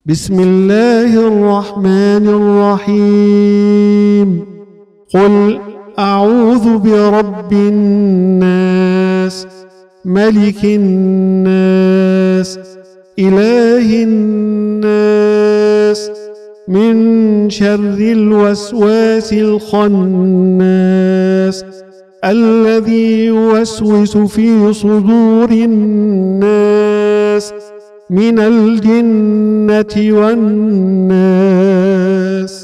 بسم الله الرحمن الرحيم قل أعوذ برب الناس ملك الناس إله الناس من شر الوسواس الخناس الذي يوسوس في صدور الناس من الجنة والناس.